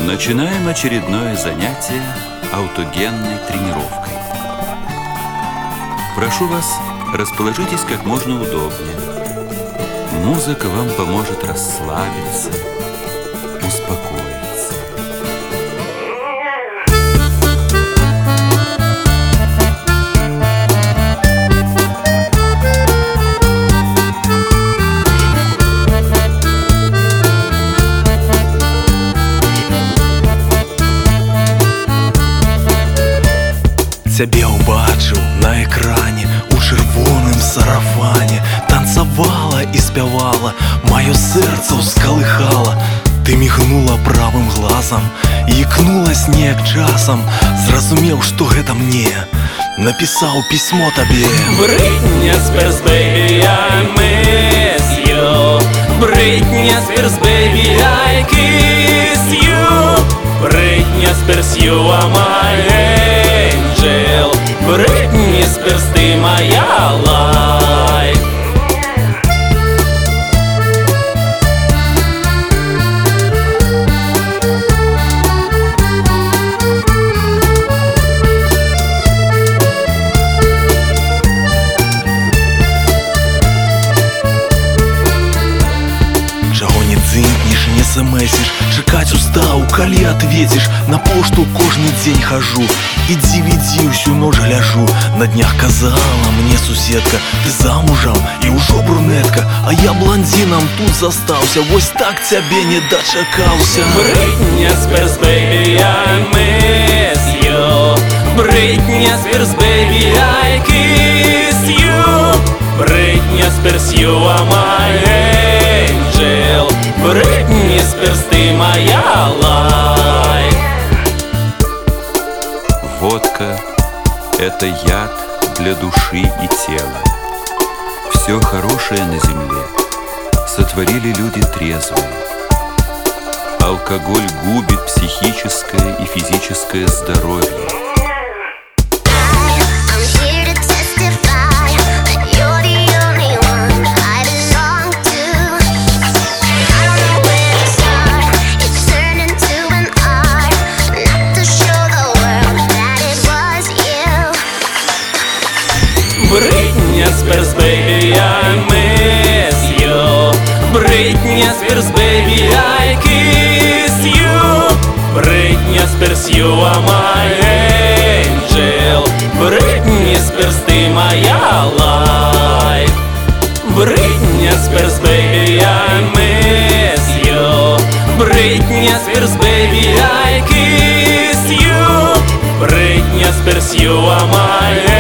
Начинаем очередное занятие аутогенной тренировкой. Прошу вас, расположитесь как можно удобнее. Музыка вам поможет расслабиться, успокоиться. Цябе ўбачыў на экране у чырвоным сарафане, танцавала і спявала, маё сэрца ўскалыхала. Ты мігнула правым глазам, ікнулась неяк часам, зразумеў, што гэта мне напісаў пісьмо табе. Britney Spears, baby, I miss you. Britney Spears, baby, I kiss you. Britney Spears, you are my angel. Britney Spears, ты моя life. Чаго не дзынкнеш, не смсишь, чакаць устаў, калі ответишь. На пошту кожны дзень хожу і DVD усю ноч гляжу. На днях казала мне суседка: ты замужам і ўжо брунетка, а я блондинам тут застаўся, вось так цябе не дачакаўся. Britney Spears, baby, I miss you. Britney Spears, baby, I kiss you. Britney Spears, you are my angel. Britney Spears, ты моя life. Водка – это яд для души и тела. Все хорошее на земле сотворили люди трезвые. Алкоголь губит психическое и физическое здоровье. Britney Spears, baby, I miss you. Britney Spears, baby, I kiss you. Britney Spears, you are my angel. Britney Spears, ты моя life. Britney Spears, baby, I miss you. Britney Spears, baby, I kiss you. Britney Spears, you are my angel.